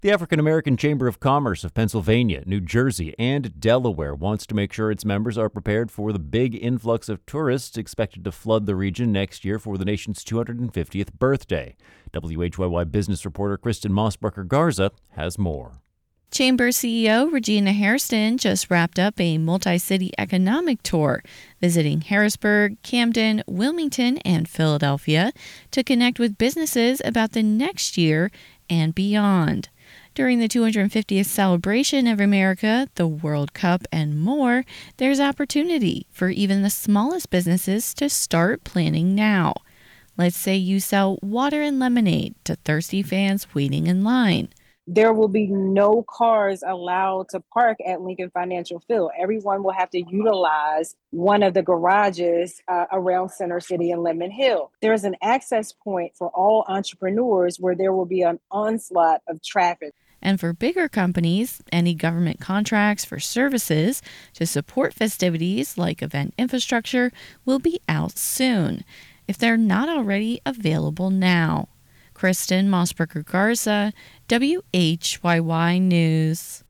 The African American Chamber of Commerce of Pennsylvania, New Jersey, and Delaware wants to make sure its members are prepared for the big influx of tourists expected to flood the region next year for the nation's 250th birthday. WHYY business reporter Kristen Mossbrucker Garza has more. Chamber CEO Regina Hairston just wrapped up a multi-city economic tour, visiting Harrisburg, Camden, Wilmington, and Philadelphia to connect with businesses about the next year and beyond. During the 250th celebration of America, the World Cup, and more, there's opportunity for even the smallest businesses to start planning now. Let's say you sell water and lemonade to thirsty fans waiting in line. There will be no cars allowed to park at Lincoln Financial Field. Everyone will have to utilize one of the garages around Center City and Lemon Hill. There's an access point for all entrepreneurs where there will be an onslaught of traffic. And for bigger companies, any government contracts for services to support festivities like event infrastructure will be out soon, if they're not already available now. Kristen Mossbrucker Garza, WHYY News.